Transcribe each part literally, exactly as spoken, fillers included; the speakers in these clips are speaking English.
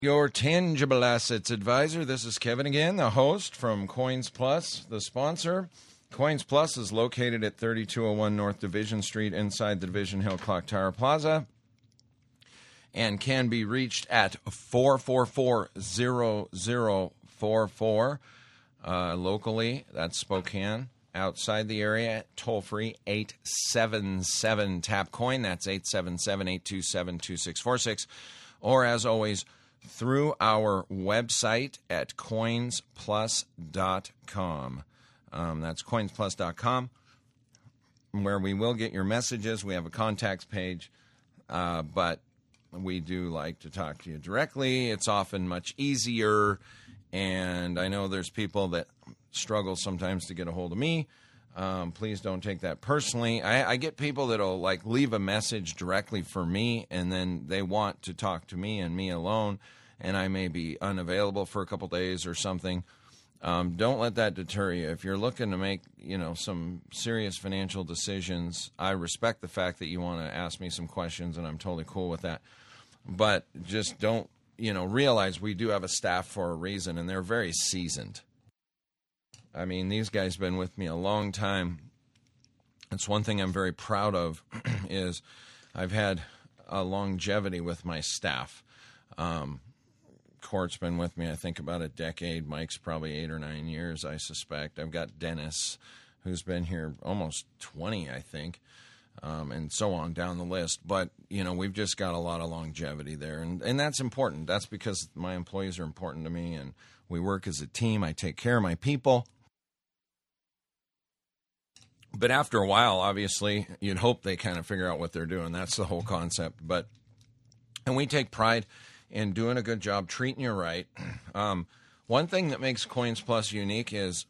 Your tangible assets advisor. This is Kevin again, the host from Coins Plus, the sponsor. Coins Plus is located at thirty-two oh one North Division Street inside the Division Hill Clock Tower Plaza and can be reached at four four four, zero zero four four. Uh, locally, that's Spokane. Outside the area, toll-free, eight seven seven, tap coin. That's eight seven seven, eight two seven, two six four six. Or, as always, through our website at coins plus dot com. Um, that's coins plus dot com, where we will get your messages. We have a contacts page, uh, but we do like to talk to you directly. It's often much easier, and I know there's people that struggle sometimes to get a hold of me. Um, please don't take that personally. I, I get people that'll like leave a message directly for me, and then they want to talk to me and me alone, and I may be unavailable for a couple days or something. Um, don't let that deter you. If you're looking to make, you know, some serious financial decisions, I respect the fact that you want to ask me some questions, and I'm totally cool with that. But just don't, you know, realize we do have a staff for a reason, and they're very seasoned. I mean, these guys have been with me a long time. It's one thing I'm very proud of is I've had a longevity with my staff. Um, Court's been with me, I think, about a decade. Mike's probably eight or nine years, I suspect. I've got Dennis, who's been here almost twenty, I think, um, and so on down the list. But, you know, we've just got a lot of longevity there, and, and that's important. That's because my employees are important to me, and we work as a team. I take care of my people. But after a while, obviously, you'd hope they kind of figure out what they're doing. That's the whole concept. But and we take pride in doing a good job, treating you right. Um, one thing that makes Coins Plus unique is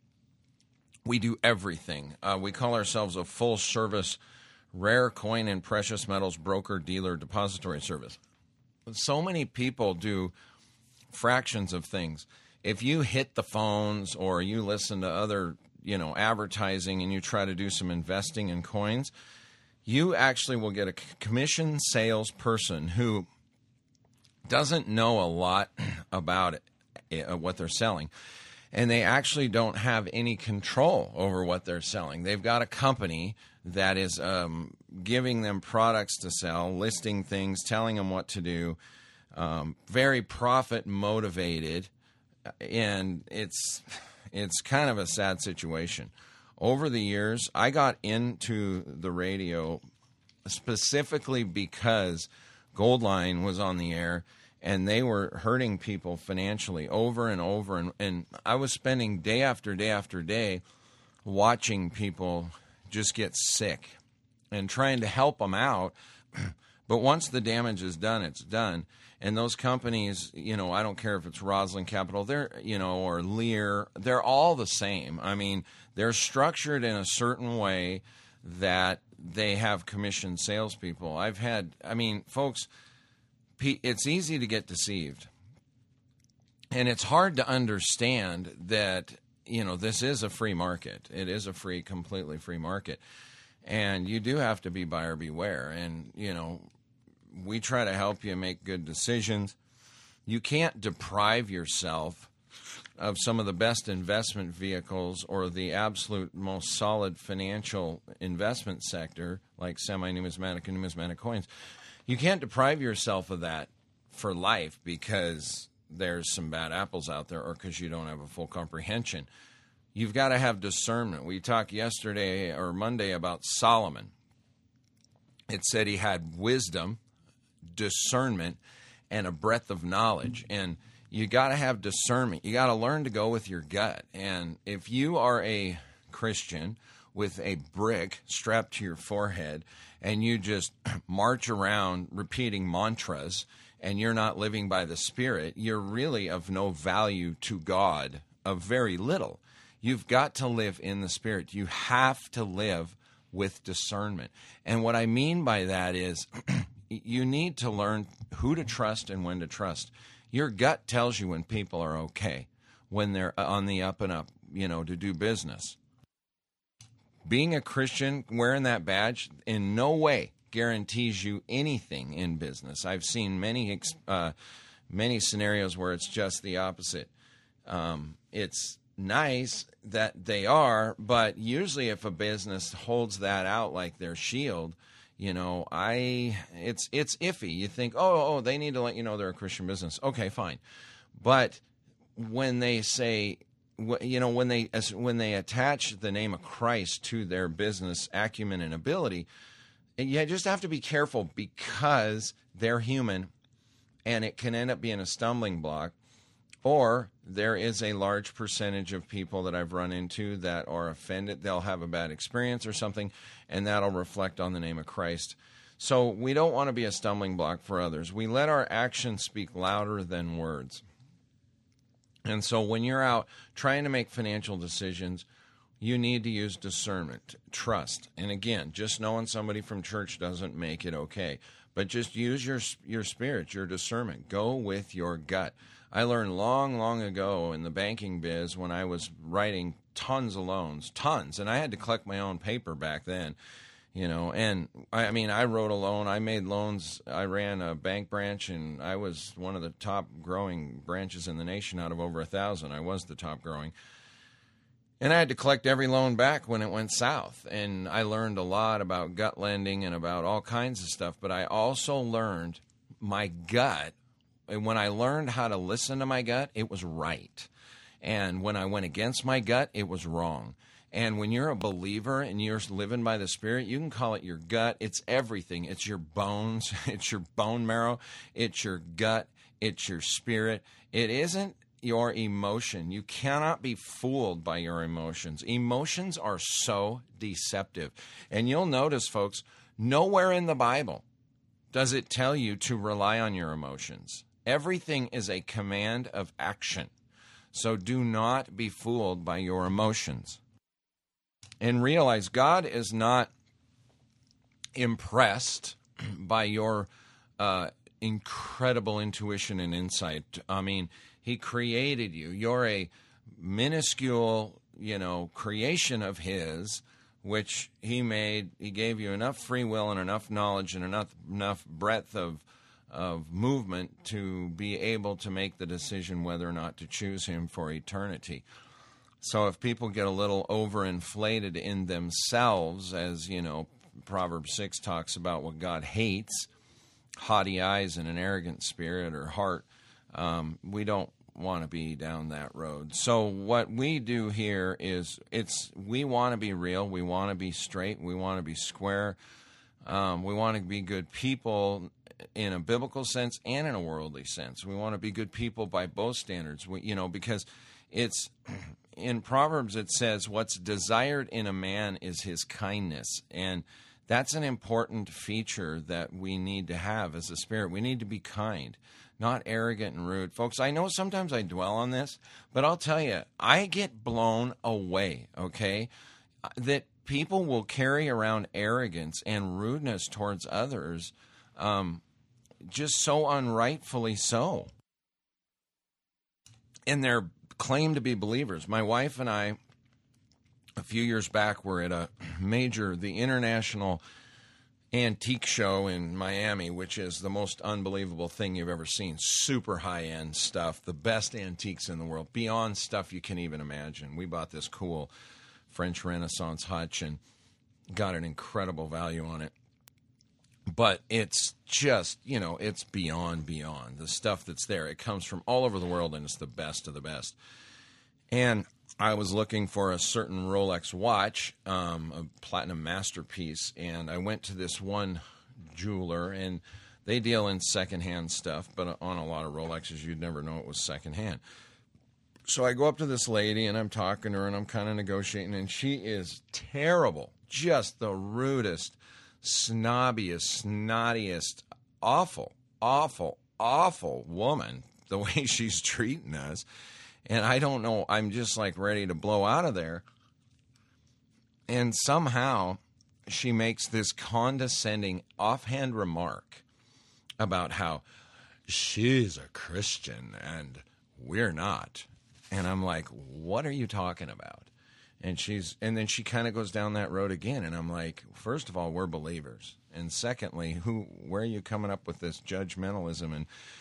we do everything. Uh, we call ourselves a full-service rare coin and precious metals broker, dealer, depository service. So many people do fractions of things. If you hit the phones or you listen to other you know, advertising and you try to do some investing in coins, you actually will get a commission salesperson who doesn't know a lot about it, uh, what they're selling, and they actually don't have any control over what they're selling. They've got a company that is um, giving them products to sell, listing things, telling them what to do, um, very profit motivated, and it's... It's kind of a sad situation. Over the years, I got into the radio specifically because Goldline was on the air, and they were hurting people financially over and over. And, and I was spending day after day after day watching people just get sick and trying to help them out. But once the damage is done, it's done. And those companies, you know, I don't care if it's Roslyn Capital, they're, you know, or Lear, they're all the same. I mean, they're structured in a certain way that they have commissioned salespeople. I've had, I mean, folks, it's easy to get deceived. And it's hard to understand that, you know, this is a free market. It is a free, completely free market. And you do have to be buyer beware. And, you know, we try to help you make good decisions. You can't deprive yourself of some of the best investment vehicles or the absolute most solid financial investment sector, like semi-numismatic and numismatic coins. You can't deprive yourself of that for life because there's some bad apples out there or because you don't have a full comprehension. You've got to have discernment. We talked yesterday or Monday about Solomon. It said he had wisdom, discernment, and a breadth of knowledge. And you got to have discernment. You got to learn to go with your gut. And if you are a Christian with a brick strapped to your forehead and you just march around repeating mantras and you're not living by the Spirit, you're really of no value to God, of very little. You've got to live in the Spirit. You have to live with discernment. And what I mean by that is you need to learn who to trust and when to trust. Your gut tells you when people are okay, when they're on the up and up, you know, to do business. Being a Christian, wearing that badge, in no way guarantees you anything in business. I've seen many uh, many scenarios where it's just the opposite. Um, it's nice that they are, but usually if a business holds that out like their shield, you know, I it's it's iffy. You think, oh, oh, they need to let you know they're a Christian business. Okay, fine. But when they say, you know, when they when they attach the name of Christ to their business acumen and ability, you just have to be careful because they're human, and it can end up being a stumbling block. Or there is a large percentage of people that I've run into that are offended. They'll have a bad experience or something, and that'll reflect on the name of Christ. So we don't want to be a stumbling block for others. We let our actions speak louder than words. And so when you're out trying to make financial decisions, you need to use discernment, trust. And again, just knowing somebody from church doesn't make it okay. But just use your your spirit, your discernment. Go with your gut. I learned long, long ago in the banking biz when I was writing tons of loans, tons, and I had to collect my own paper back then, you know, and I, I mean, I wrote a loan, I made loans, I ran a bank branch, and I was one of the top growing branches in the nation out of over a thousand. I was the top growing. And I had to collect every loan back when it went south, and I learned a lot about gut lending and about all kinds of stuff, but I also learned my gut. And when I learned how to listen to my gut, it was right. And when I went against my gut, it was wrong. And when you're a believer and you're living by the Spirit, you can call it your gut. It's everything. It's your bones. It's your bone marrow. It's your gut. It's your spirit. It isn't your emotion. You cannot be fooled by your emotions. Emotions are so deceptive. And you'll notice, folks, nowhere in the Bible does it tell you to rely on your emotions. Everything is a command of action. So do not be fooled by your emotions. And realize God is not impressed by your uh, incredible intuition and insight. I mean, He created you. You're a minuscule, you know, creation of His, which He made. He gave you enough free will and enough knowledge and enough enough breadth of of movement to be able to make the decision whether or not to choose Him for eternity. So if people get a little overinflated in themselves, as, you know, Proverbs six talks about what God hates, haughty eyes and an arrogant spirit or heart, um, we don't want to be down that road. So what we do here is it's we want to be real, we want to be straight, we want to be square, um, we want to be good people in a biblical sense and in a worldly sense. We want to be good people by both standards. We, you know, because it's in Proverbs it says what's desired in a man is his kindness, and that's an important feature that we need to have as a spirit. We need to be kind, not arrogant and rude. Folks, I know sometimes I dwell on this, but I'll tell you, I get blown away, okay, that people will carry around arrogance and rudeness towards others, um, just so unrightfully so. And they're claimed to be believers. My wife and I, a few years back, were at a major, the International Antique Show in Miami, which is the most unbelievable thing you've ever seen. Super high-end stuff, the best antiques in the world, beyond stuff you can even imagine. We bought this cool French Renaissance hutch and got an incredible value on it. But it's just, you know, it's beyond, beyond. The stuff that's there, it comes from all over the world, and it's the best of the best. And I was looking for a certain Rolex watch, um, a platinum masterpiece, and I went to this one jeweler, and they deal in secondhand stuff, but on a lot of Rolexes, you'd never know it was secondhand. So I go up to this lady, and I'm talking to her, and I'm kind of negotiating, and she is terrible, just the rudest, snobbiest, snottiest, awful, awful, awful woman, the way she's treating us. And I don't know, I'm just like ready to blow out of there. And somehow she makes this condescending offhand remark about how she's a Christian and we're not. And I'm like, what are you talking about? And she's, and then she kind of goes down that road again. And I'm like, first of all, we're believers. And secondly, who, where are you coming up with this judgmentalism? And,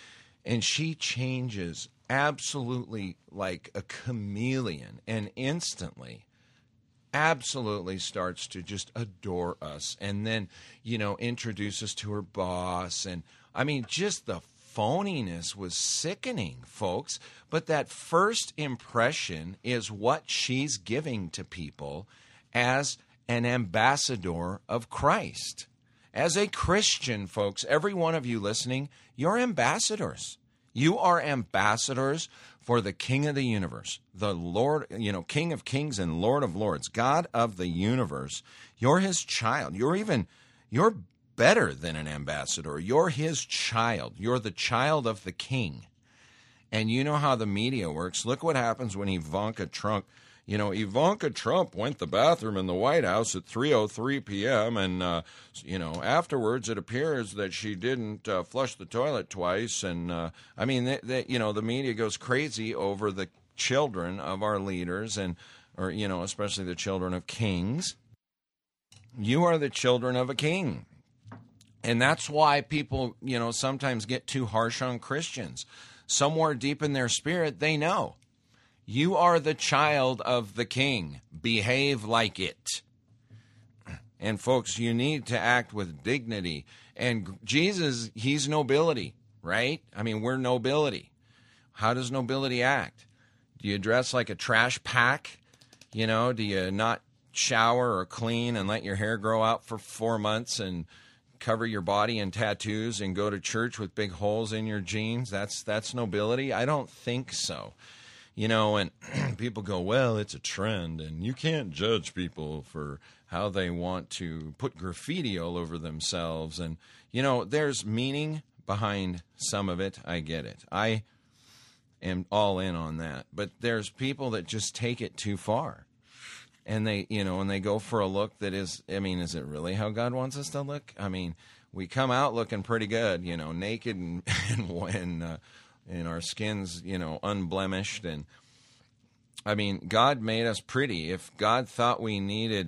and she changes absolutely like a chameleon, and instantly absolutely starts to just adore us, and then, you know, introduce us to her boss. And I mean, just the phoniness was sickening, folks. But that first impression is what she's giving to people as an ambassador of Christ. As a Christian, folks, every one of you listening, you're ambassadors. You are ambassadors for the King of the universe, the Lord, you know, King of kings and Lord of lords, God of the universe. You're his child. You're even, you're better than an ambassador. You're his child. You're the child of the King. And you know how the media works. Look what happens when Ivanka Trump, you know, Ivanka Trump went to the bathroom in the White House at three oh three p.m. and, uh, you know, afterwards it appears that she didn't uh, flush the toilet twice. And, uh, I mean, they, they, you know, the media goes crazy over the children of our leaders and, or, you know, especially the children of kings. You are the children of a king. And that's why people, you know, sometimes get too harsh on Christians. Somewhere deep in their spirit, they know. You are the child of the King. Behave like it. And folks, you need to act with dignity. And Jesus, he's nobility, right? I mean, we're nobility. How does nobility act? Do you dress like a trash pack? You know, do you not shower or clean and let your hair grow out for four months and cover your body in tattoos and go to church with big holes in your jeans? That's that's nobility? I don't think so. You know, and people go, well, it's a trend, and you can't judge people for how they want to put graffiti all over themselves. And, you know, there's meaning behind some of it. I get it. I am all in on that. But there's people that just take it too far. And they, you know, and they go for a look that is, I mean, is it really how God wants us to look? I mean, we come out looking pretty good, you know, naked and, and, and uh, and our skin's, you know, unblemished. And I mean, God made us pretty. If God thought we needed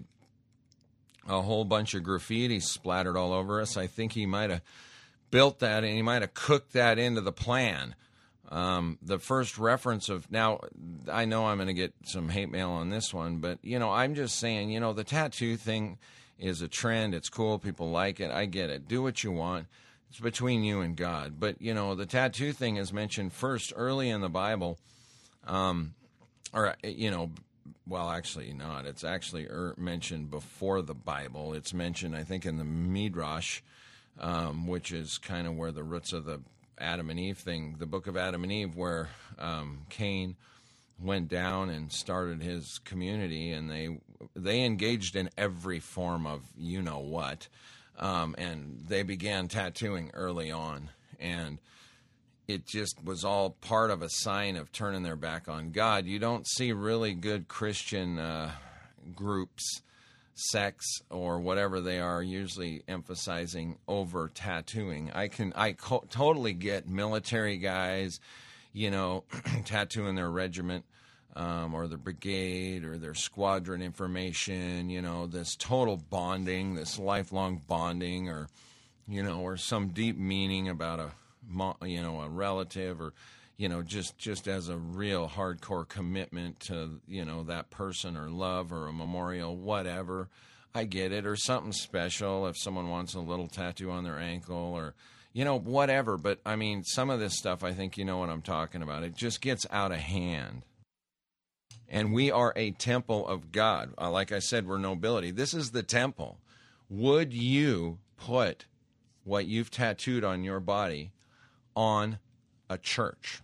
a whole bunch of graffiti splattered all over us, I think he might have built that and he might have cooked that into the plan. Um, the first reference of, now, I know I'm going to get some hate mail on this one, but, you know, I'm just saying, you know, the tattoo thing is a trend. It's cool. People like it. I get it. Do what you want. It's between you and God. But, you know, the tattoo thing is mentioned first early in the Bible. Um, or, you know, well, actually not. It's actually er, mentioned before the Bible. It's mentioned, I think, in the Midrash, um, which is kind of where the roots of the Adam and Eve thing, the book of Adam and Eve, where um, Cain went down and started his community, and they they engaged in every form of you-know-what. Um, and they began tattooing early on, and it just was all part of a sign of turning their back on God. You don't see really good Christian uh, groups, sects, or whatever they are, usually emphasizing over tattooing. I can I co- totally get military guys, you know, tattooing their regiment. Um, or the brigade or their squadron information, you know, this total bonding, this lifelong bonding, or, you know, or some deep meaning about a, you know, a relative, or, you know, just, just as a real hardcore commitment to, you know, that person, or love, or a memorial, whatever. I get it. Or something special if someone wants a little tattoo on their ankle, or, you know, whatever. But, I mean, some of this stuff, I think you know what I'm talking about. It just gets out of hand. And we are a temple of God. Uh, like I said, we're nobility. This is the temple. Would you put what you've tattooed on your body on a church?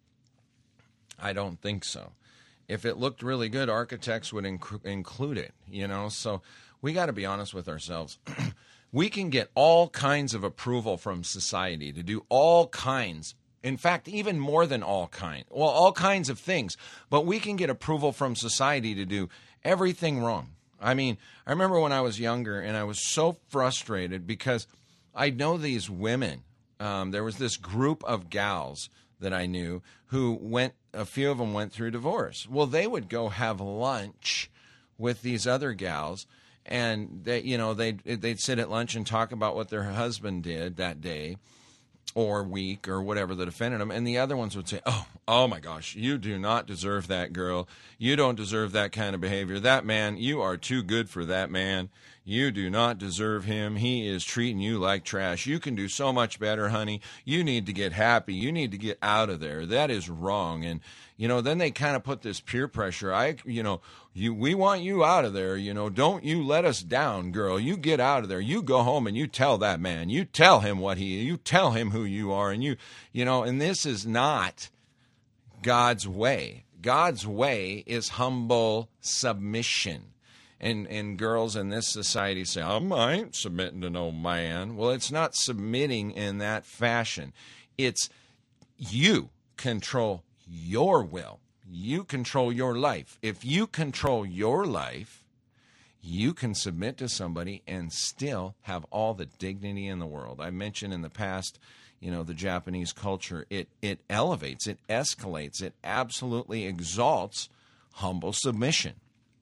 I don't think so. If it looked really good, architects would inc- include it, you know? So we got to be honest with ourselves. We can get all kinds of approval from society to do all kinds. In fact, even more than all kind, well, all kinds of things. But we can get approval from society to do everything wrong. I mean, I remember when I was younger, and I was so frustrated because I know these women. Um, there was this group of gals that I knew who went, a few of them went through divorce. Well, they would go have lunch with these other gals, and they, you know, they'd, they'd sit at lunch and talk about what their husband did that day. or weak or whatever that offended them. And the other ones would say, oh, oh my gosh, you do not deserve that girl. You don't deserve that kind of behavior. That man, you are too good for that man. You do not deserve him. He is treating you like trash. You can do so much better, honey. You need to get happy. You need to get out of there. That is wrong. And, you know, then they kind of put this peer pressure. I, you know, you, we want you out of there. You know, don't you let us down, girl. You get out of there. You go home and you tell that man. You tell him what he, you tell him who you are. And you, you know, and this is not God's way. God's way is humble submission. And and girls in this society say, oh, I ain't submitting to no man. Well, it's not submitting in that fashion. It's you control your will. You control your life. If you control your life, you can submit to somebody and still have all the dignity in the world. I mentioned in the past, you know, the Japanese culture, it it elevates, it escalates, it absolutely exalts humble submission.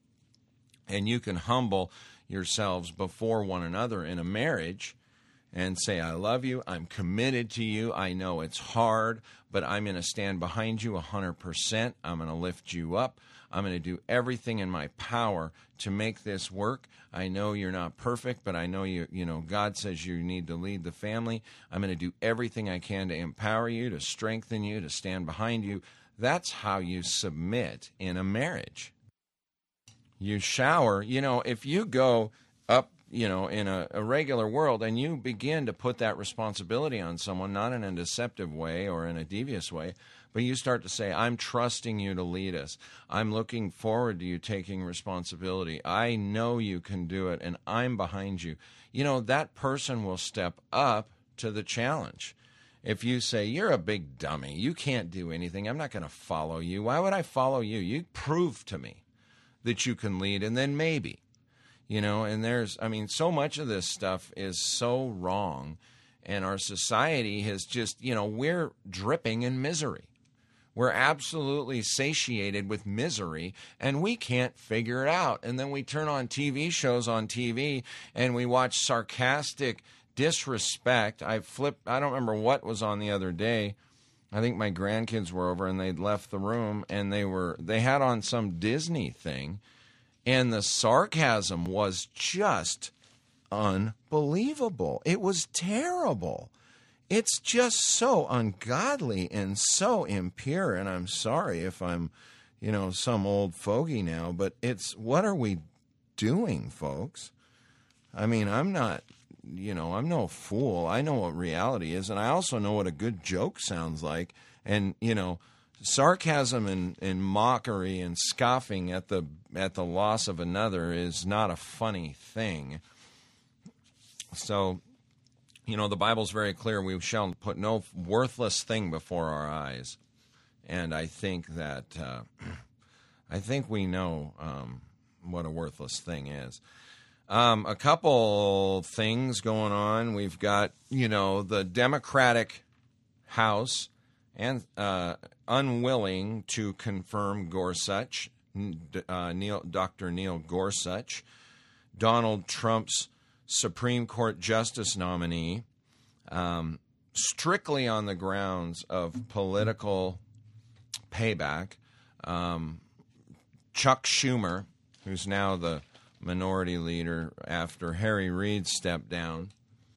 And you can humble yourselves before one another in a marriage and say, I love you, I'm committed to you, I know it's hard, but I'm going to stand behind you one hundred percent. I'm going to lift you up. I'm going to do everything in my power to make this work. I know you're not perfect, but I know you, you know, God says you need to lead the family. I'm going to do everything I can to empower you, to strengthen you, to stand behind you. That's how you submit in a marriage. You shower, you know, if you go up, you know, in a, a regular world and you begin to put that responsibility on someone, not in a deceptive way or in a devious way, but you start to say, I'm trusting you to lead us. I'm looking forward to you taking responsibility. I know you can do it, and I'm behind you. You know, that person will step up to the challenge. If you say, you're a big dummy, you can't do anything, I'm not going to follow you. Why would I follow you? You prove to me that you can lead, and then maybe, you know, and there's, I mean, so much of this stuff is so wrong, and our society has just, you know, we're dripping in misery. We're absolutely satiated with misery, and we can't figure it out. And then we turn on T V shows on T V, and we watch sarcastic disrespect. I flipped, I don't remember what was on the other day. I think my grandkids were over and they'd left the room and they were they had on some Disney thing, and the sarcasm was just unbelievable. It was terrible. It's just so ungodly and so impure, and I'm sorry if I'm, you know, some old fogey now, but it's, what are we doing, folks? I mean, I'm not, you know, I'm no fool. I know what reality is, and I also know what a good joke sounds like. And, you know, sarcasm and, and mockery and scoffing at the at the loss of another is not a funny thing. So, you know, the Bible's very clear. We shall put no worthless thing before our eyes. And I think that, uh, I think we know um, what a worthless thing is. Um, a couple things going on. We've got, you know, the Democratic House and uh, unwilling to confirm Gorsuch, uh, Neil, Doctor Neil Gorsuch, Donald Trump's Supreme Court Justice nominee, um, strictly on the grounds of political payback. Um, Chuck Schumer, who's now the minority leader after Harry Reid stepped down,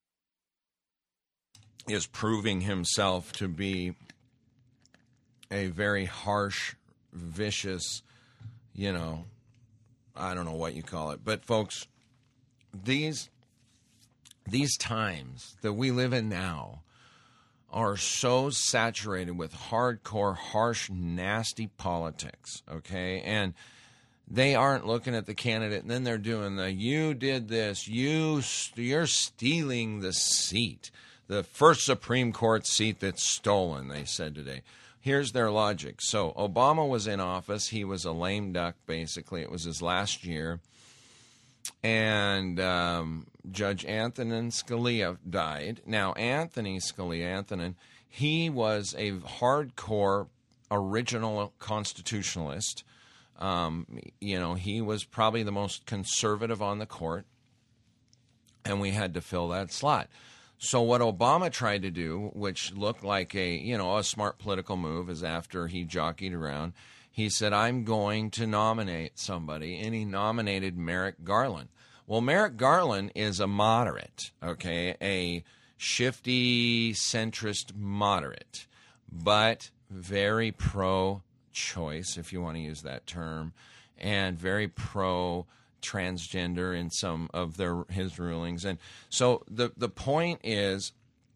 is proving himself to be a very harsh, vicious, you know, I don't know what you call it. But folks, these these times that we live in now are so saturated with hardcore, harsh, nasty politics, okay? And they aren't looking at the candidate, and then they're doing the, you did this, you, you're stealing the seat, the first Supreme Court seat that's stolen, they said today. Here's their logic. So Obama was in office. He was a lame duck, basically. It was his last year. And um, Judge Antonin Scalia died. Now, Anthony Scalia, Antonin, he was a hardcore original constitutionalist. Um, you know, he was probably the most conservative on the court, and we had to fill that slot. So what Obama tried to do, which looked like a, you know, a smart political move, is after he jockeyed around, he said, I'm going to nominate somebody, and he nominated Merrick Garland. Well, Merrick Garland is a moderate, okay, a shifty, centrist moderate, but very pro-choice, if you want to use that term, and very pro-transgender in some of their his rulings. And so the, the point is,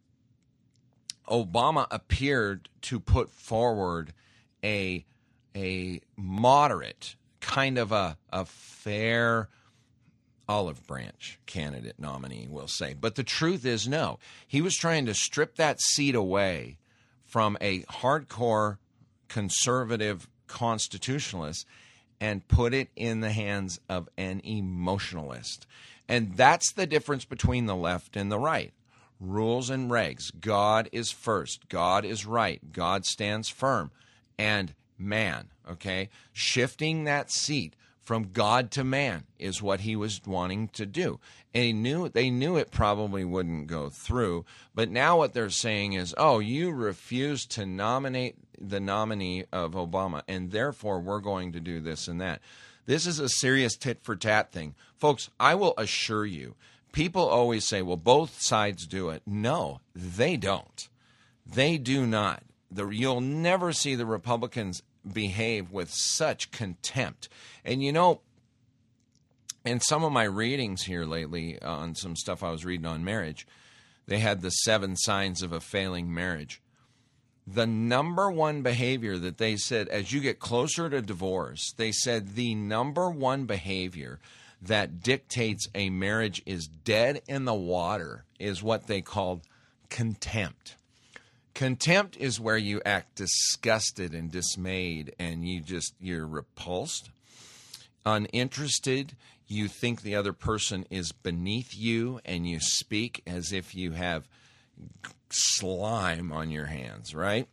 Obama appeared to put forward a a moderate, kind of a, a fair olive branch candidate nominee, we'll say. But the truth is, no. He was trying to strip that seat away from a hardcore conservative constitutionalist and put it in the hands of an emotionalist. And that's the difference between the left and the right. Rules and regs. God is first. God is right. God stands firm. And man, okay? Shifting that seat from God to man is what he was wanting to do. And he knew, they knew it probably wouldn't go through. But now what they're saying is, oh, you refused to nominate the nominee of Obama, and therefore we're going to do this and that. This is a serious tit-for-tat thing. Folks, I will assure you, people always say, well, both sides do it. No, they don't. They do not. The, you'll never see the Republicans behave with such contempt. And you know, in some of my readings here lately on some stuff I was reading on marriage, they had the seven signs of a failing marriage. The number one behavior that they said, as you get closer to divorce, they said the number one behavior that dictates a marriage is dead in the water is what they called contempt. Contempt is where you act disgusted and dismayed, and you just, you're repulsed, uninterested. You think the other person is beneath you, and you speak as if you have slime on your hands, right?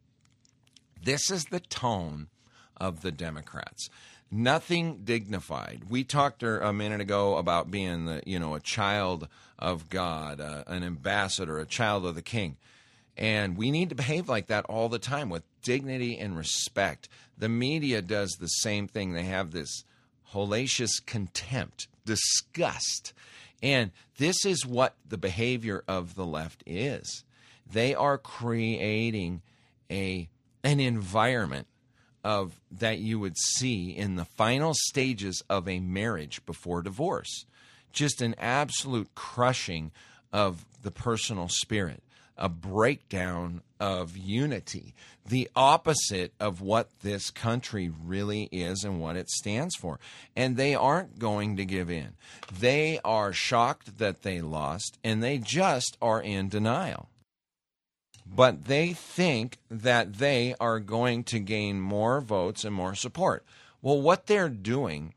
This is the tone of the Democrats. Nothing dignified. We talked a minute ago about being the, you know, a child of God, uh, an ambassador, a child of the King. And we need to behave like that all the time with dignity and respect. The media does the same thing. They have this hellacious contempt, disgust. And this is what the behavior of the left is. They are creating a an environment of that you would see in the final stages of a marriage before divorce. Just an absolute crushing of the personal spirit, a breakdown of unity, the opposite of what this country really is and what it stands for. And they aren't going to give in. They are shocked that they lost, and they just are in denial. But they think that they are going to gain more votes and more support. Well, what they're doing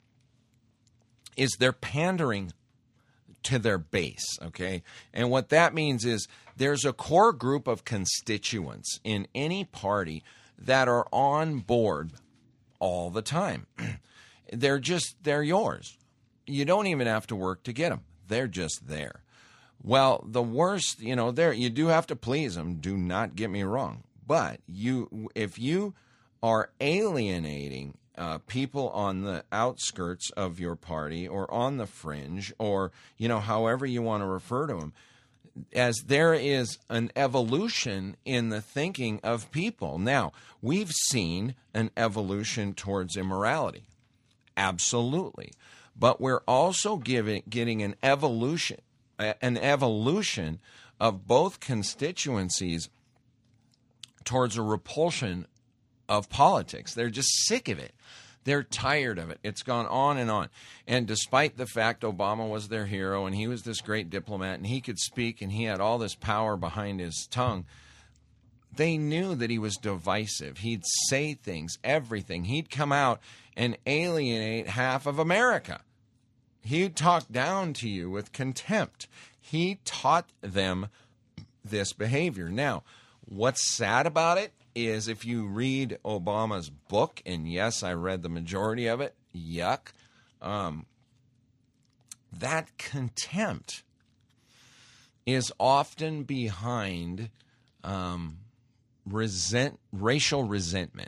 is they're pandering to their base, okay? And what that means is there's a core group of constituents in any party that are on board all the time. They're just, they're yours. You don't even have to work to get them. They're just there. Well, the worst, you know, there you do have to please them. Do not get me wrong. But you, if you are alienating uh, people on the outskirts of your party or on the fringe, or you know, however you want to refer to them, as there is an evolution in the thinking of people. Now, we've seen an evolution towards immorality, absolutely, but we're also giving getting an evolution. an evolution of both constituencies towards a repulsion of politics. They're just sick of it. They're tired of it. It's gone on and on. And despite the fact Obama was their hero and he was this great diplomat and he could speak and he had all this power behind his tongue, they knew that he was divisive. He'd say things, everything. He'd come out and alienate half of America. He'd talk down to you with contempt. He taught them this behavior. Now, what's sad about it is if you read Obama's book, and yes, I read the majority of it, yuck, um, that contempt is often behind um, resent, racial resentment.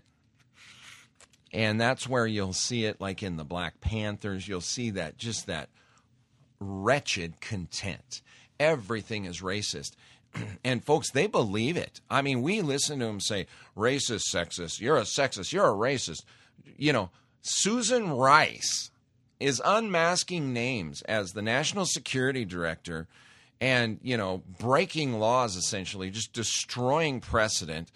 And that's where you'll see it, like in the Black Panthers. You'll see that, just that wretched content. Everything is racist. And folks, they believe it. I mean, we listen to them say, racist, sexist, you're a sexist, you're a racist. You know, Susan Rice is unmasking names as the National Security Director and, you know, breaking laws, essentially, just destroying precedent,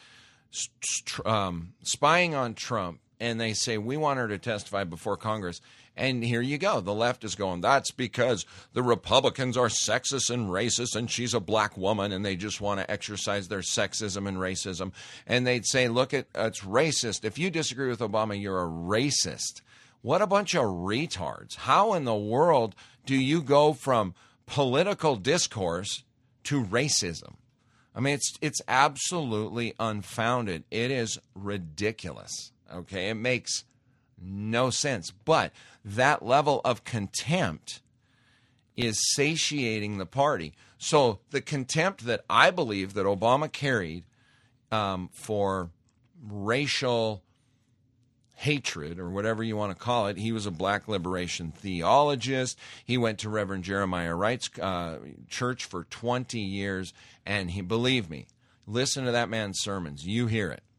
um, spying on Trump. And they say, we want her to testify before Congress. And here you go. The left is going, that's because the Republicans are sexist and racist, and she's a black woman, and they just want to exercise their sexism and racism. And they'd say, look, it, it's racist. If you disagree with Obama, you're a racist. What a bunch of retards. How in the world do you go from political discourse to racism? I mean, it's it's absolutely unfounded. It is ridiculous. Okay, it makes no sense. But that level of contempt is satiating the party. So the contempt that I believe that Obama carried um, for racial hatred, or whatever you want to call it. He was a black liberation theologist. He went to Reverend Jeremiah Wright's uh, church for twenty years, and he, believe me, listen to that man's sermons. You hear it.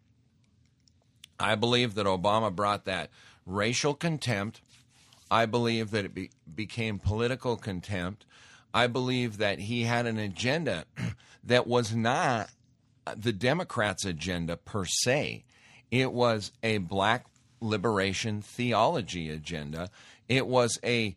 I believe that Obama brought that racial contempt. I believe that it be, became political contempt. I believe that he had an agenda that was not the Democrats' agenda per se. It was a black liberation theology agenda. It was a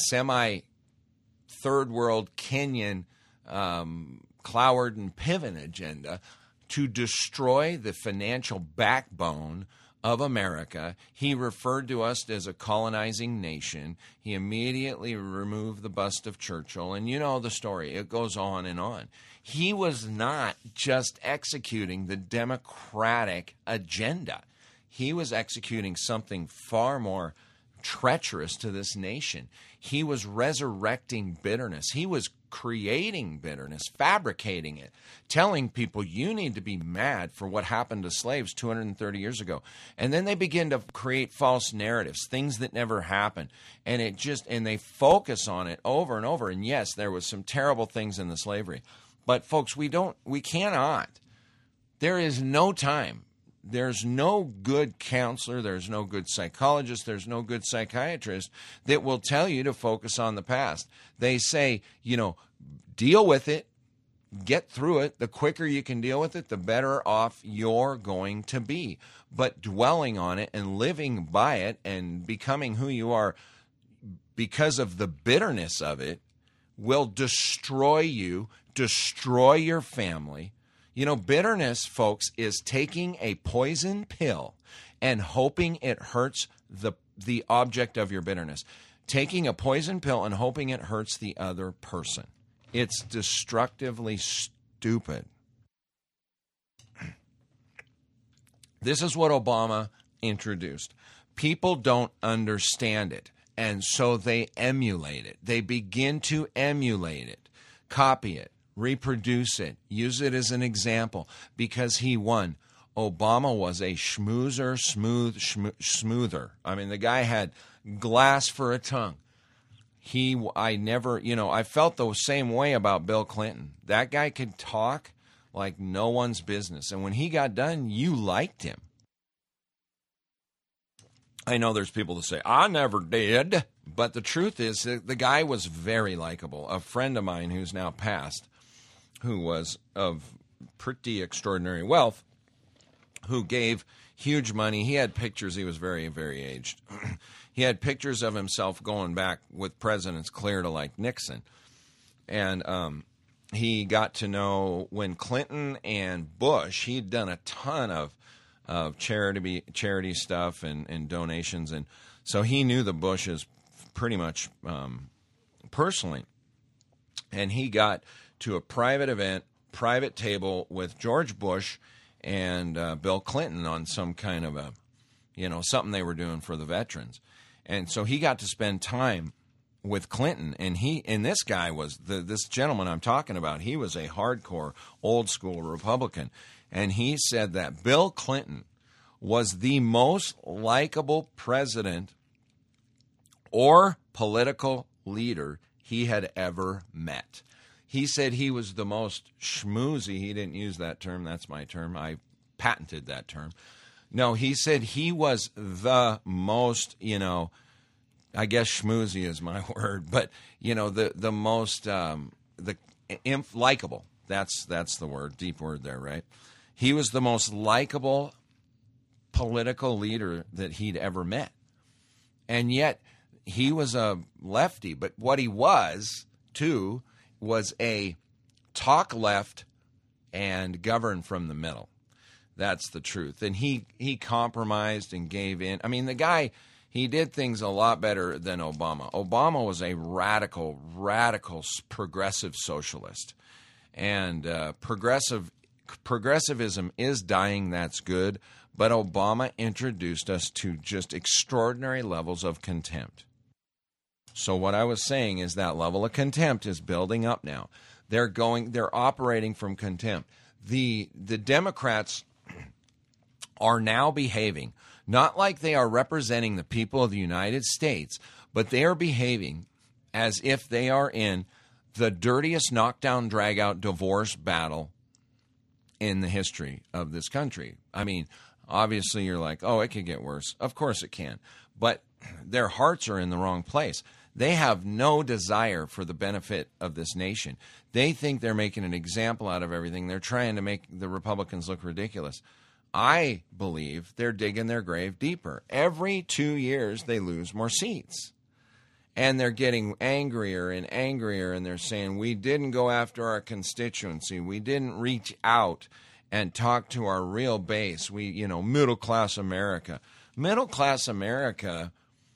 semi-third world Kenyan um, Cloward and Piven agenda to destroy the financial backbone of America. He referred to us as a colonizing nation. He immediately removed the bust of Churchill. And you know the story. It goes on and on. He was not just executing the Democratic agenda. He was executing something far more treacherous to this nation. He was resurrecting bitterness. He was creating bitterness, fabricating it, telling people you need to be mad for what happened to slaves two hundred thirty years ago. And then they begin to create false narratives, things that never happened. And it just, and they focus on it over and over. And yes, there was some terrible things in the slavery. But folks, we don't, we cannot. There is no time. There's no good counselor, there's no good psychologist, there's no good psychiatrist that will tell you to focus on the past. They say, you know, deal with it, get through it. The quicker you can deal with it, the better off you're going to be. But dwelling on it and living by it and becoming who you are because of the bitterness of it will destroy you, destroy your family. You know, bitterness, folks, is taking a poison pill and hoping it hurts the the object of your bitterness. Taking a poison pill and hoping it hurts the other person. It's destructively stupid. This is what Obama introduced. People don't understand it, and so they emulate it. They begin to emulate it, copy it, reproduce it, use it as an example, because he won. Obama was a schmoozer, smooth, schmo- smoother. I mean, the guy had glass for a tongue. He, I never, you know, I felt the same way about Bill Clinton. That guy could talk like no one's business. And when he got done, you liked him. I know there's people that say, I never did. But the truth is that the guy was very likable. A friend of mine who's now passed, who was of pretty extraordinary wealth, who gave huge money. He had pictures. He was very, very aged. He had pictures of himself going back with presidents clear to like Nixon. And um, he got to know when Clinton and Bush, he'd done a ton of, of charity charity stuff and, and donations. And so he knew the Bushes pretty much um, personally. And he got to a private event, private table with George Bush and uh, Bill Clinton on some kind of a, you know, something they were doing for the veterans. And so he got to spend time with Clinton, and he and this guy was the this gentleman I'm talking about. He was a hardcore, old school Republican, and he said that Bill Clinton was the most likable president or political leader he had ever met. He said he was the most schmoozy. He didn't use that term. That's my term. I patented that term. No, he said he was the most, you know, I guess schmoozy is my word, but, you know, the, the most, um, the imp, likable. That's, that's the word, deep word there, right? He was the most likable political leader that he'd ever met. And yet he was a lefty, but what he was, too, was a talk left and govern from the middle. That's the truth. And he, he compromised and gave in. I mean, the guy, he did things a lot better than Obama. Obama was a radical, radical progressive socialist. And uh, progressive progressivism is dying, that's good. But Obama introduced us to just extraordinary levels of contempt. So what I was saying is that level of contempt is building up now. They're going, they're operating from contempt. The the Democrats are now behaving not like they are representing the people of the United States, but they are behaving as if they are in the dirtiest knockdown, drag-out divorce battle in the history of this country. I mean, obviously you're like, oh, it could get worse. Of course it can. But their hearts are in the wrong place. They have no desire for the benefit of this nation. They think they're making an example out of everything. They're trying to make the Republicans look ridiculous. I believe they're digging their grave deeper. Every two years, they lose more seats. And they're getting angrier and angrier, and they're saying, we didn't go after our constituency. We didn't reach out and talk to our real base. We, you know, middle-class America. Middle-class America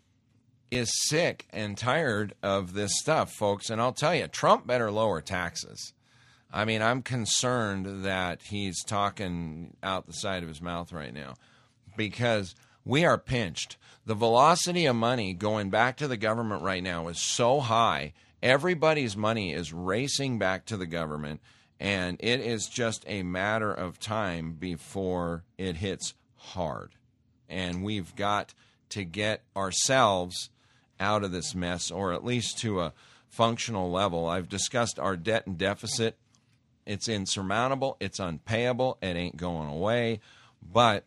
is sick and tired of this stuff, folks. And I'll tell you, Trump better lower taxes. I mean, I'm concerned that he's talking out the side of his mouth right now because we are pinched. The velocity of money going back to the government right now is so high. Everybody's money is racing back to the government, and it is just a matter of time before it hits hard. And we've got to get ourselves out of this mess, or at least to a functional level. I've discussed our debt and deficit. It's insurmountable. It's unpayable. It ain't going away. But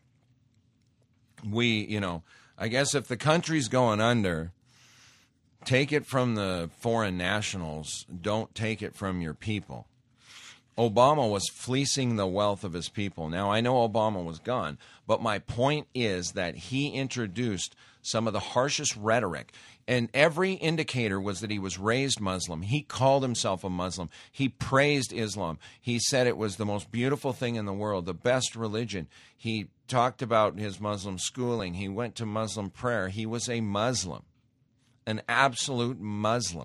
we, you know, I guess if the country's going under, take it from the foreign nationals. Don't take it from your people. Obama was fleecing the wealth of his people. Now, I know Obama was gone, but my point is that he introduced some of the harshest rhetoric, and every indicator was that he was raised Muslim. He called himself a Muslim. He praised Islam. He said it was the most beautiful thing in the world, the best religion. He talked about his Muslim schooling. He went to Muslim prayer. He was a Muslim, an absolute Muslim.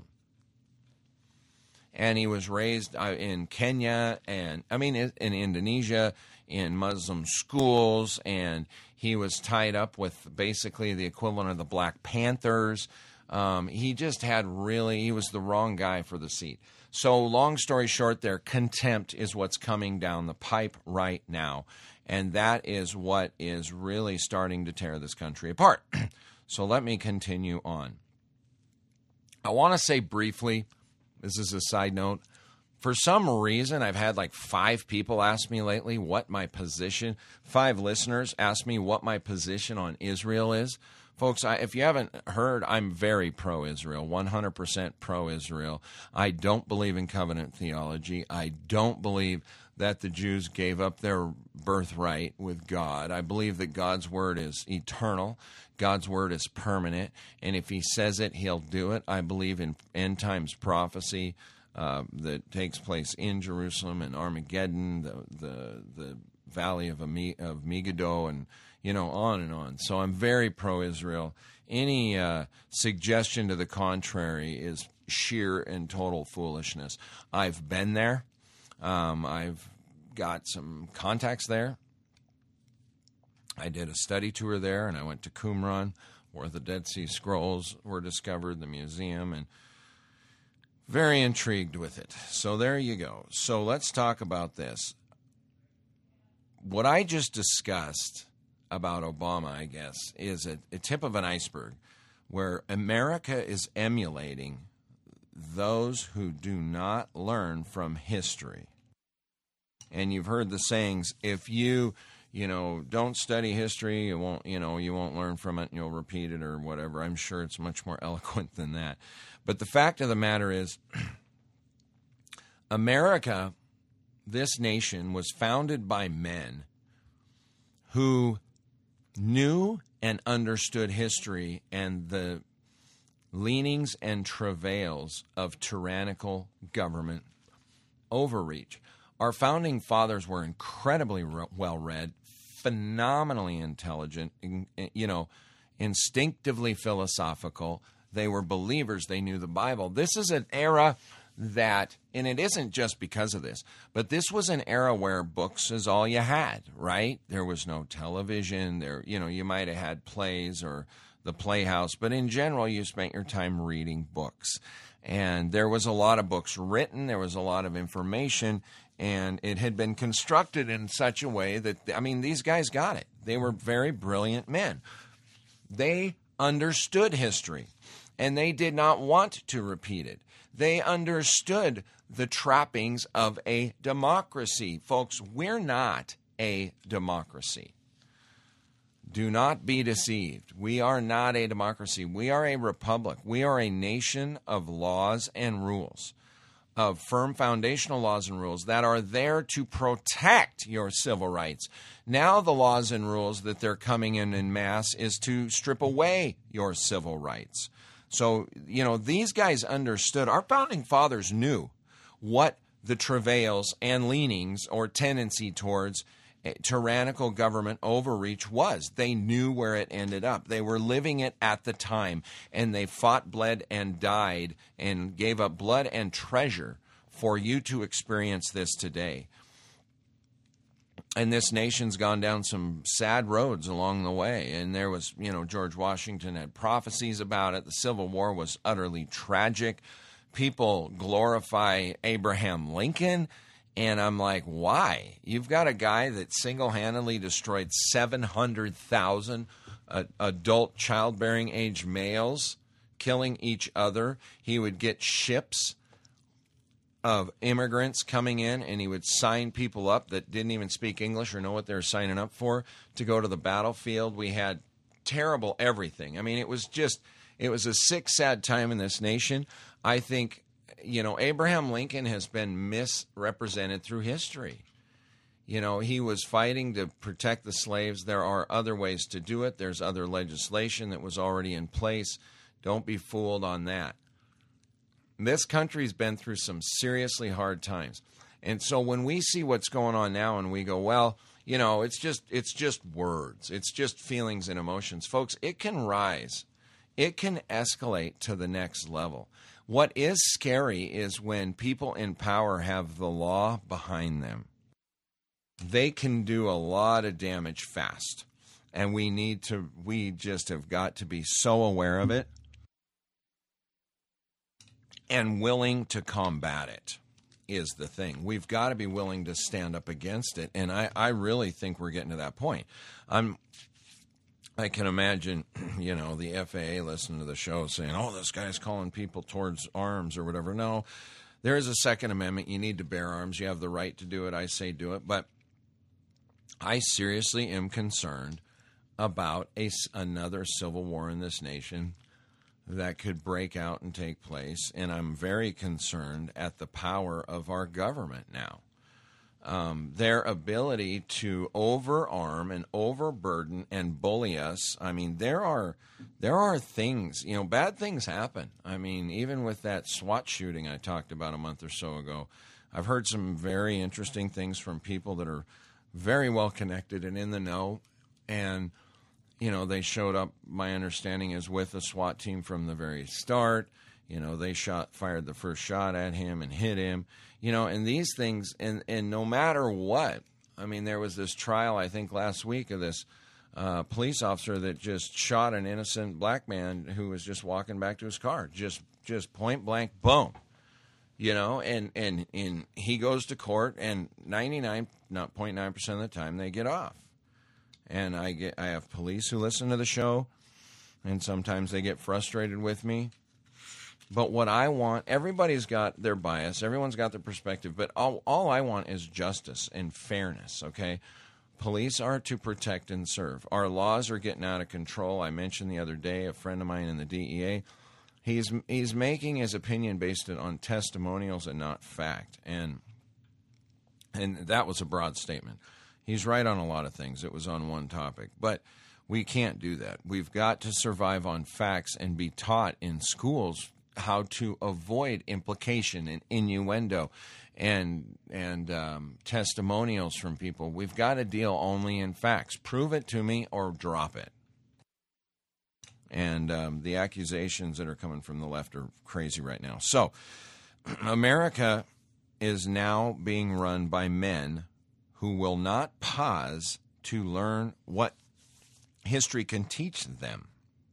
And he was raised in Kenya and, I mean, in Indonesia, in Muslim schools, and he was tied up with basically the equivalent of the Black Panthers. Um, he just had really, he was the wrong guy for the seat. So long story short there, contempt is what's coming down the pipe right now. And that is what is really starting to tear this country apart. So let me continue on. I want to say briefly, this is a side note. For some reason, I've had like five people ask me lately what my position, five listeners ask me what my position on Israel is. Folks, I, if you haven't heard, I'm very pro-Israel, one hundred percent pro-Israel. I don't believe in covenant theology. I don't believe that the Jews gave up their birthright with God. I believe that God's word is eternal. God's word is permanent. And if he says it, he'll do it. I believe in end times prophecy uh, that takes place in Jerusalem and Armageddon, the the, the valley of, Ami- of Megiddo, and, you know, on and on. So I'm very pro-Israel. Any uh, suggestion to the contrary is sheer and total foolishness. I've been there. Um, I've got some contacts there. I did a study tour there, and I went to Qumran, where the Dead Sea Scrolls were discovered, the museum, and Very intrigued with it. So there you go. So let's talk about this. What I just discussed about Obama, I guess, is a, a tip of an iceberg where America is emulating those who do not learn from history. And you've heard the sayings, if you, you know, don't study history, you won't, you know, you won't learn from it and you'll repeat it or whatever. I'm sure it's much more eloquent than that. But the fact of the matter is, America, this nation, was founded by men who knew and understood history and the leanings and travails of tyrannical government overreach. Our founding fathers were incredibly well-read, phenomenally intelligent, you know, instinctively philosophical. They were believers. They knew the Bible. This is an era that, and it isn't just because of this, but this was an era where books is all you had, right? There was no television. There, you know, you might have had plays or the Playhouse, but in general, you spent your time reading books. And there was a lot of books written. There was a lot of information, and it had been constructed in such a way that, I mean, these guys got it. They were very brilliant men. They understood history, and they did not want to repeat it. They understood the trappings of a democracy. Folks, we're not a democracy. Do not be deceived. We are not a democracy. We are a republic. We are a nation of laws and rules, of firm foundational laws and rules that are there to protect your civil rights. Now the laws and rules that they're coming in en masse is to strip away your civil rights. So, you know, these guys understood, our founding fathers knew what the travails and leanings or tendency towards tyrannical government overreach was. They knew where it ended up. They were living it at the time, and they fought, bled, and died and gave up blood and treasure for you to experience this today. And this nation's gone down some sad roads along the way. And there was, you know, George Washington had prophecies about it. The Civil War was utterly tragic. People glorify Abraham Lincoln. And I'm like, why? You've got a guy that single-handedly destroyed seven hundred thousand uh, adult childbearing age males, killing each other. He would get ships of immigrants coming in, and he would sign people up that didn't even speak English or know what they were signing up for to go to the battlefield. We had terrible everything. I mean, it was just, it was a sick, sad time in this nation. I think, you know, Abraham Lincoln has been misrepresented through history. You know, he was fighting to protect the slaves. There are other ways to do it. There's other legislation that was already in place. Don't be fooled on that. This country's been through some seriously hard times. And so when we see what's going on now and we go, well, you know, it's just it's just words. It's just feelings and emotions. Folks, it can rise. It can escalate to the next level. What is scary is when people in power have the law behind them. They can do a lot of damage fast. And we need to, we just have got to be so aware of it and willing to combat it is the thing. We've got to be willing to stand up against it. And I, I really think we're getting to that point. I'm, I can imagine, you know, the F A A listening to the show saying, oh, this guy's calling people towards arms or whatever. No, there is a Second Amendment. You need to bear arms. You have the right to do it. I say do it. But I seriously am concerned about a, another civil war in this nation that could break out and take place. And I'm very concerned at the power of our government now. Um, their ability to overarm and overburden and bully us. I mean, there are there are things, you know, bad things happen. I mean, even with that SWAT shooting I talked about a month or so ago, I've heard some very interesting things from people that are very well connected and in the know. And, you know, they showed up, my understanding is, with a SWAT team from the very start. You know, they shot, fired the first shot at him and hit him. You know, and these things, and, and no matter what, I mean, there was this trial, I think, last week of this uh, police officer that just shot an innocent black man who was just walking back to his car. Just, just point blank, boom. You know, and, and, and he goes to court, and ninety-nine point nine percent of the time they get off. And I get I have police who listen to the show, and sometimes they get frustrated with me. But what I want, everybody's got their bias, everyone's got their perspective, but all, all I want is justice and fairness, okay? Police are to protect and serve. Our laws are getting out of control. I mentioned the other day a friend of mine in the D E A, he's he's making his opinion based on testimonials and not fact. And and that was a broad statement. He's right on a lot of things. It was on one topic. But we can't do that. We've got to survive on facts and be taught in schools how to avoid implication and innuendo and and um, testimonials from people. We've got to deal only in facts. Prove it to me or drop it. And um, the accusations that are coming from the left are crazy right now. So America is now being run by men who will not pause to learn what history can teach them.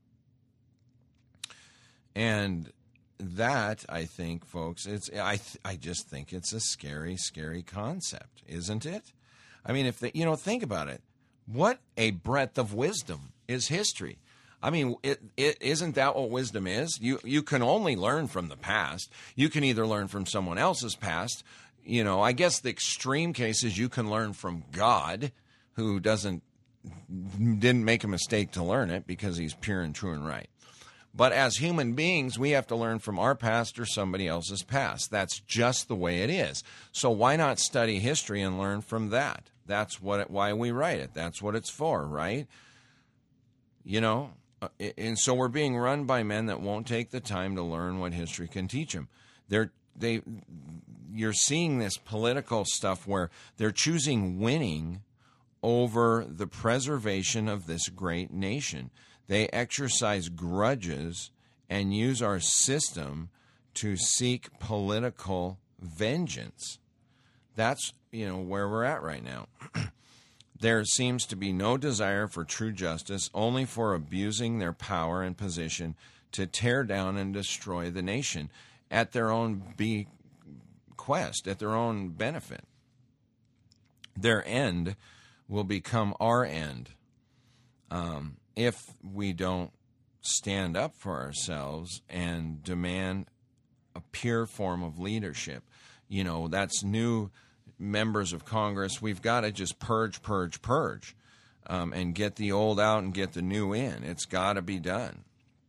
And that, I think, folks, it's I th- I just think it's a scary, scary concept, isn't it? I mean, if the, you know, think about it. What a breadth of wisdom is history. I mean, it, it, isn't that what wisdom is? You you can only learn from the past. You can either learn from someone else's past. You know, I guess the extreme cases you can learn from God, who doesn't didn't make a mistake to learn it because he's pure and true and right. But as human beings, we have to learn from our past or somebody else's past. That's just the way it is. So why not study history and learn from that? That's what it, why we write it. That's what it's for, right? You know, and so we're being run by men that won't take the time to learn what history can teach them. They're they you're seeing this political stuff where they're choosing winning over the preservation of this great nation. They exercise grudges and use our system to seek political vengeance. That's, you know, where we're at right now. There seems to be no desire for true justice, only for abusing their power and position to tear down and destroy the nation at their own bequest, at their own benefit. Their end will become our end. Um, if we don't stand up for ourselves and demand a pure form of leadership. You know, that's new members of Congress. We've got to just purge, purge, purge, um, and get the old out and get the new in. It's got to be done.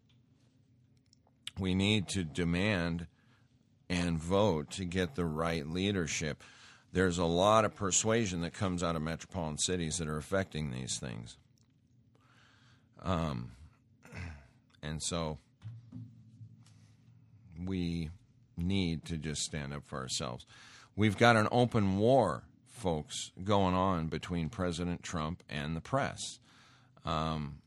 We need to demand and vote to get the right leadership. There's a lot of persuasion that comes out of metropolitan cities that are affecting these things. Um, and so we need to just stand up for ourselves. We've got an open war, folks, going on between President Trump and the press. Um,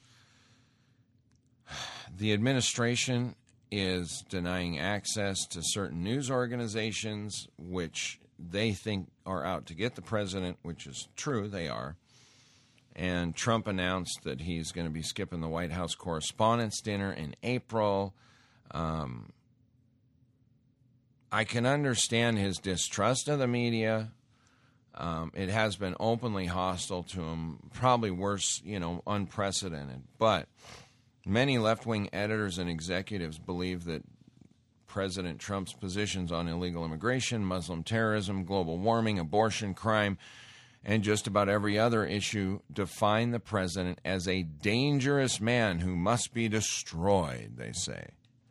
the administration is denying access to certain news organizations, which they think are out to get the president, which is true, they are. And Trump announced that he's going to be skipping the White House Correspondents' Dinner in April. Um, I can understand his distrust of the media. Um, it has been openly hostile to him, probably worse, you know, unprecedented. But many left-wing editors and executives believe that President Trump's positions on illegal immigration, Muslim terrorism, global warming, abortion, crime, and just about every other issue define the president as a dangerous man who must be destroyed, they say.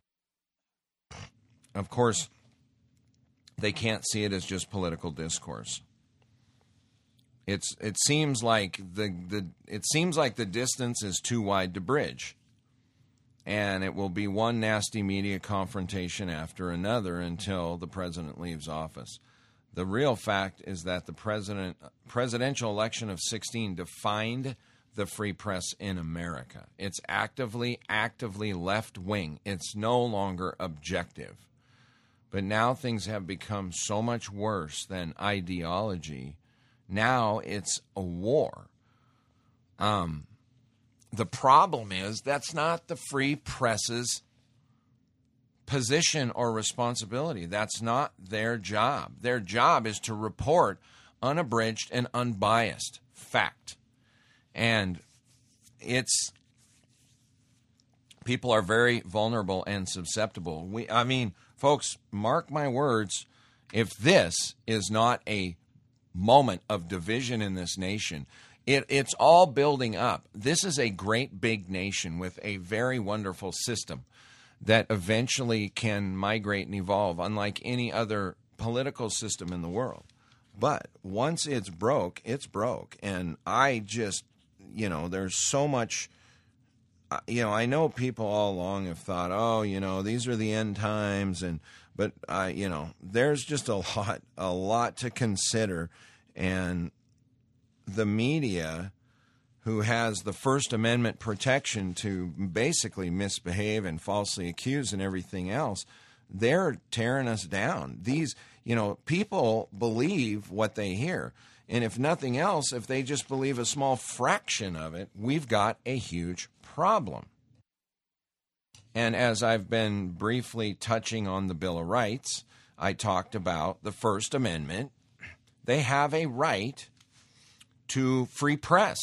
Of course, they can't see it as just political discourse. It's it seems like the, the it seems like the distance is too wide to bridge. And it will be one nasty media confrontation after another until the president leaves office. The real fact is that the president presidential election of sixteen defined the free press in America. It's actively, actively left-wing. It's no longer objective. But now things have become so much worse than ideology. Now it's a war. Um, the problem is that's not the free press's position or responsibility. That's not their job. Their job is to report unabridged and unbiased fact. And it's, people are very vulnerable and susceptible. We, I mean, folks, mark my words, if this is not a moment of division in this nation, it, it's all building up. This is a great big nation with a very wonderful system that eventually can migrate and evolve, unlike any other political system in the world. But once it's broke, it's broke. And I just, you know, there's so much, you know, I know people all along have thought, oh, you know, these are the end times. And, but I, you know, there's just a lot, a lot to consider. And the media, who has the First Amendment protection to basically misbehave and falsely accuse and everything else, they're tearing us down. These, you know, people believe what they hear. And if nothing else, if they just believe a small fraction of it, we've got a huge problem. And as I've been briefly touching on the Bill of Rights, I talked about the First Amendment. They have a right to free press,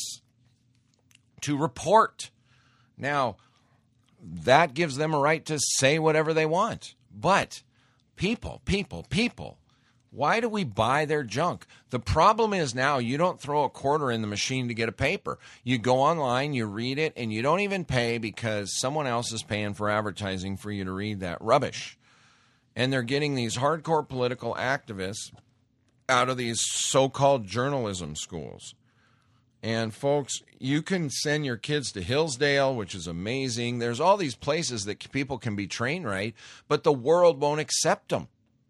to report. Now, that gives them a right to say whatever they want. But people, people, people, why do we buy their junk? The problem is now you don't throw a quarter in the machine to get a paper. You go online, you read it, and you don't even pay because someone else is paying for advertising for you to read that rubbish. And they're getting these hardcore political activists out of these so-called journalism schools. And folks, you can send your kids to Hillsdale, which is amazing. There's all these places that people can be trained right, but the world won't accept them.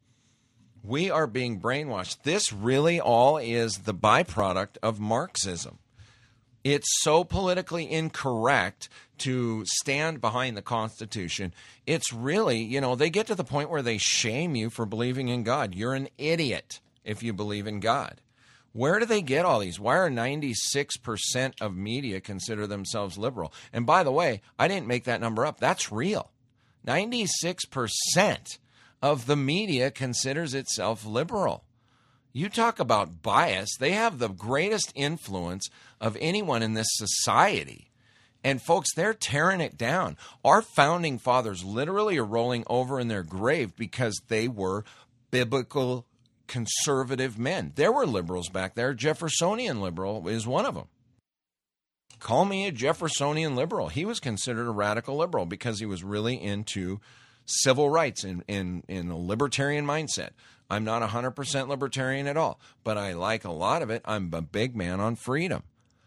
We are being brainwashed. This really all is the byproduct of Marxism. It's so politically incorrect to stand behind the Constitution. It's really, you know, they get to the point where they shame you for believing in God. You're an idiot if you believe in God. Where do they get all these? Why are ninety-six percent of media consider themselves liberal? And by the way, I didn't make that number up. That's real. ninety-six percent of the media considers itself liberal. You talk about bias. They have the greatest influence of anyone in this society. And folks, they're tearing it down. Our founding fathers literally are rolling over in their grave because they were biblical conservative men. There were liberals back there. Jeffersonian liberal is one of them. Call me a Jeffersonian liberal. He was considered a radical liberal because he was really into civil rights in, in, in a libertarian mindset. I'm not one hundred percent libertarian at all, but I like a lot of it. I'm a big man on freedom.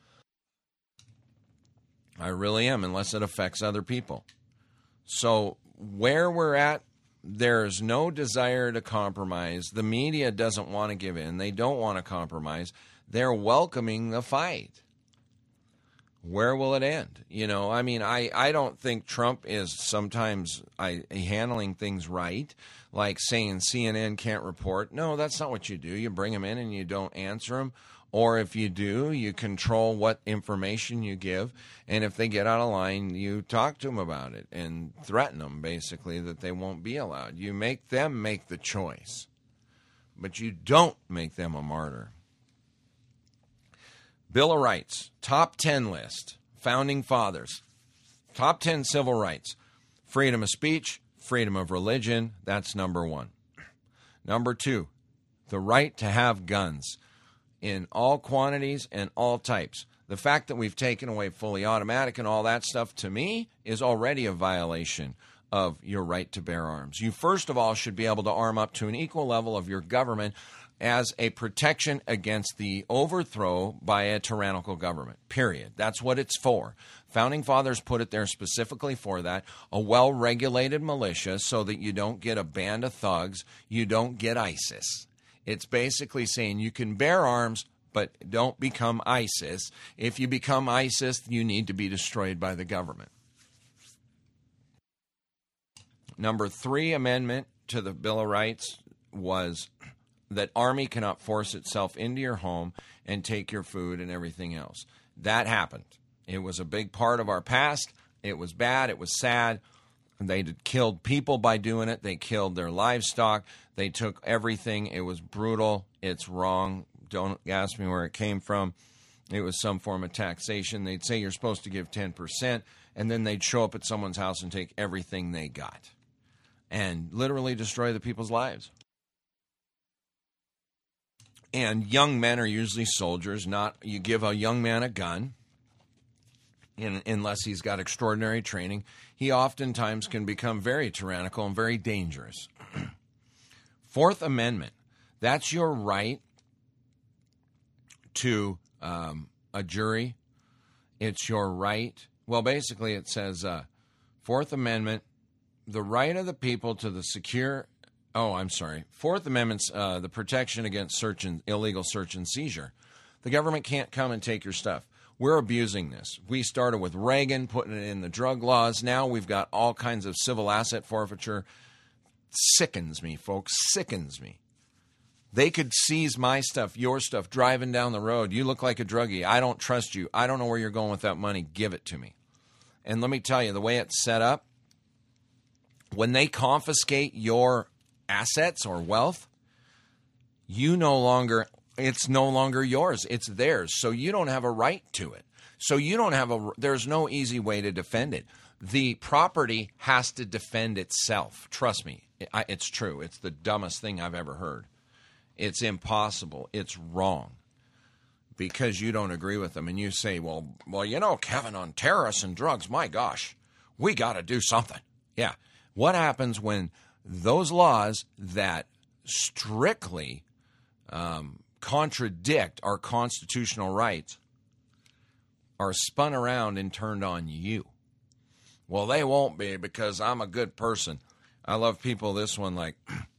I really am, unless it affects other people. So where we're at, there's no desire to compromise. The media doesn't want to give in. They don't want to compromise. They're welcoming the fight. Where will it end? You know, I mean, I, I don't think Trump is sometimes I, handling things right, like saying C N N can't report. No, that's not what you do. You bring them in and you don't answer them. Or if you do, you control what information you give. And if they get out of line, you talk to them about it and threaten them, basically, that they won't be allowed. You make them make the choice, but you don't make them a martyr. Bill of Rights, top ten list, founding fathers, top ten civil rights, freedom of speech, freedom of religion, that's number one. Number two, the right to have guns in all quantities and all types. The fact that we've taken away fully automatic and all that stuff, to me, is already a violation of your right to bear arms. You, first of all, should be able to arm up to an equal level of your government as a protection against the overthrow by a tyrannical government, period. That's what it's for. Founding fathers put it there specifically for that. A well-regulated militia so that you don't get a band of thugs, you don't get ISIS. It's basically saying you can bear arms, but don't become ISIS. If you become ISIS, you need to be destroyed by the government. Number three amendment to the Bill of Rights was that Army cannot force itself into your home and take your food and everything else. That happened. It was a big part of our past. It was bad. It was sad. They killed people by doing it. They killed their livestock. They took everything. It was brutal. It's wrong. Don't ask me where it came from. It was some form of taxation. They'd say you're supposed to give ten percent, and then they'd show up at someone's house and take everything they got and literally destroy the people's lives. And young men are usually soldiers. Not you give a young man a gun, in, unless he's got extraordinary training. He oftentimes can become very tyrannical and very dangerous. Fourth Amendment, that's your right to um, a jury. It's your right. Well, basically it says, uh, Fourth Amendment, the right of the people to the secure, oh, I'm sorry. Fourth Amendment's uh, the protection against search and illegal search and seizure. The government can't come and take your stuff. We're abusing this. We started with Reagan, putting it in the drug laws. Now we've got all kinds of civil asset forfeiture. Sickens me, folks. Sickens me. They could seize my stuff, your stuff, driving down the road. You look like a druggie. I don't trust you. I don't know where you're going with that money. Give it to me. And let me tell you, the way it's set up, when they confiscate your assets or wealth, you no longer... it's no longer yours. It's theirs. So you don't have a right to it. So you don't have a, there's no easy way to defend it. The property has to defend itself. Trust me. It's true. It's the dumbest thing I've ever heard. It's impossible. It's wrong because you don't agree with them. And you say, well, well, you know, Kevin, on terrorists and drugs, my gosh, we got to do something. Yeah. What happens when those laws that strictly, um, contradict our constitutional rights are spun around and turned on you? Well, they won't be because I'm a good person. I love people this one like,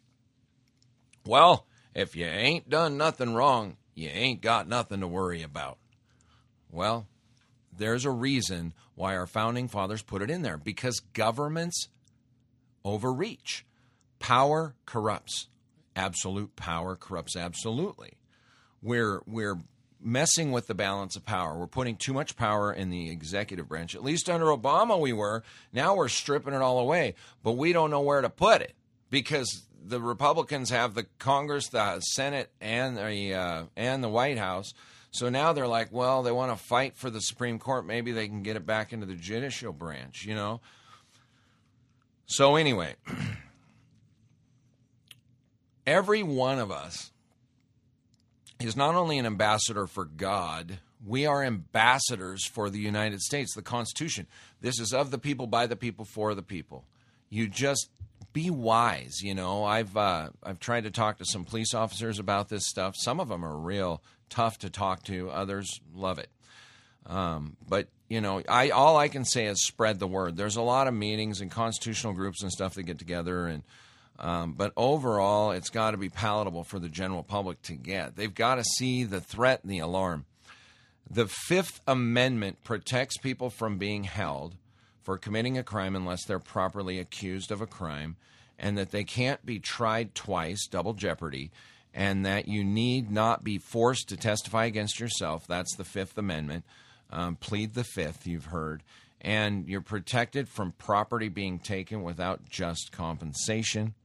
well, if you ain't done nothing wrong, you ain't got nothing to worry about. Well, there's a reason why our founding fathers put it in there, because governments overreach. Power corrupts. Absolute power corrupts absolutely. We're we're messing with the balance of power. We're putting too much power in the executive branch. At least under Obama we were. Now we're stripping it all away. But we don't know where to put it because the Republicans have the Congress, the Senate, and the uh, and the White House. So now they're like, well, they want to fight for the Supreme Court. Maybe they can get it back into the judicial branch, you know. So anyway, every one of us is not only an ambassador for God, we are ambassadors for the United States, the Constitution. This is of the people, by the people, for the people. You just be wise, you know. I've uh, I've tried to talk to some police officers about this stuff. Some of them are real tough to talk to. Others love it. Um, but, you know, I all I can say is spread the word. There's a lot of meetings and constitutional groups and stuff that get together, and Um, but overall, it's got to be palatable for the general public to get. They've got to see the threat and the alarm. The Fifth Amendment protects people from being held for committing a crime unless they're properly accused of a crime, and that they can't be tried twice, double jeopardy, and that you need not be forced to testify against yourself. That's the Fifth Amendment. Um, plead the Fifth, you've heard. And you're protected from property being taken without just compensation.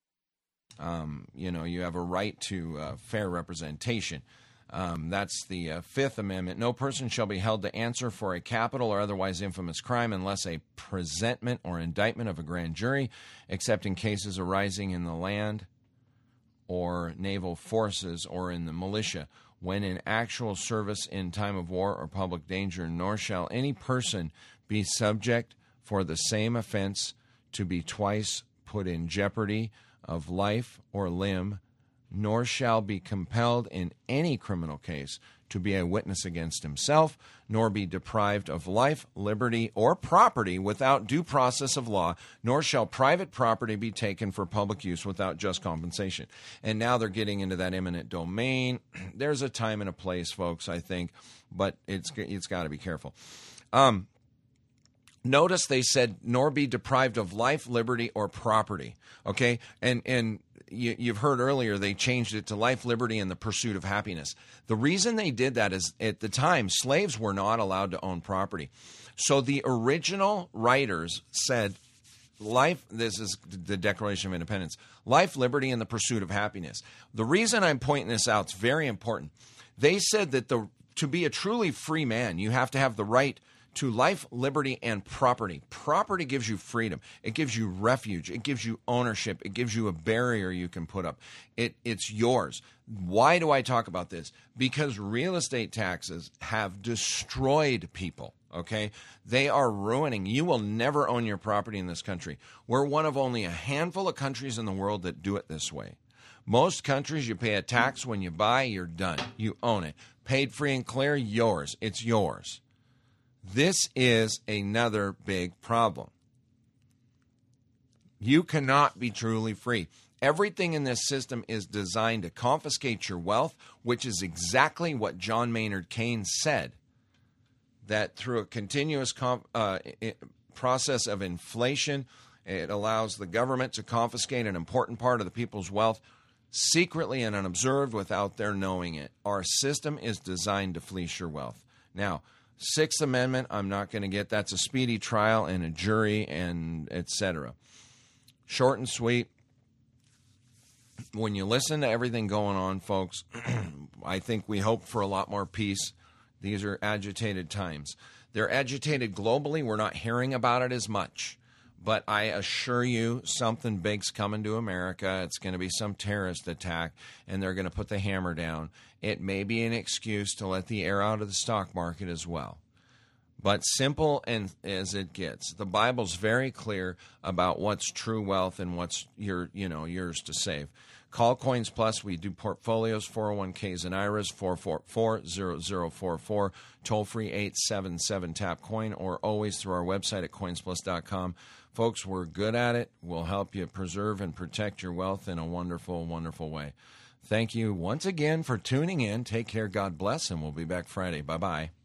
Um, you know, you have a right to uh, fair representation. Um, that's the uh, Fifth Amendment. No person shall be held to answer for a capital or otherwise infamous crime unless a presentment or indictment of a grand jury, except in cases arising in the land or naval forces or in the militia, when in actual service in time of war or public danger, nor shall any person be subject for the same offense to be twice put in jeopardy of life or limb, nor shall be compelled in any criminal case to be a witness against himself, nor be deprived of life, liberty, or property without due process of law, nor shall private property be taken for public use without just compensation. And now they're getting into that eminent domain. There's a time and a place, folks, I think, but it's it's got to be careful. Um, Notice they said, nor be deprived of life, liberty, or property. Okay? And and you, you've heard earlier they changed it to life, liberty, and the pursuit of happiness. The reason they did that is at the time, slaves were not allowed to own property. So the original writers said, life, this is the Declaration of Independence, life, liberty, and the pursuit of happiness. The reason I'm pointing this out is very important. They said that the to be a truly free man, you have to have the right to life, liberty, and property. Property gives you freedom. It gives you refuge. It gives you ownership. It gives you a barrier you can put up. It, it's yours. Why do I talk about this? Because real estate taxes have destroyed people, okay? They are ruining. You will never own your property in this country. We're one of only a handful of countries in the world that do it this way. Most countries, you pay a tax when you buy, you're done. You own it. Paid free and clear, yours. It's yours. This is another big problem. You cannot be truly free. Everything in this system is designed to confiscate your wealth, which is exactly what John Maynard Keynes said, that through a continuous comp, uh, process of inflation, it allows the government to confiscate an important part of the people's wealth secretly and unobserved without their knowing it. Our system is designed to fleece your wealth. Now, Sixth Amendment, I'm not going to get. That's a speedy trial and a jury and et cetera. Short and sweet. When you listen to everything going on, folks, I think we hope for a lot more peace. These are agitated times. They're agitated globally. We're not hearing about it as much. But I assure you, something big's coming to America. It's going to be some terrorist attack, and they're going to put the hammer down. It may be an excuse to let the air out of the stock market as well. But simple and as it gets, the Bible's very clear about what's true wealth and what's your, you know, yours to save. Call Coins Plus. We do portfolios, four oh one k's and I R As, four four four, zero zero four four, toll-free eight seven seven, tap coin, or always through our website at coins plus dot com. Folks, we're good at it. We'll help you preserve and protect your wealth in a wonderful, wonderful way. Thank you once again for tuning in. Take care. God bless, and we'll be back Friday. Bye-bye.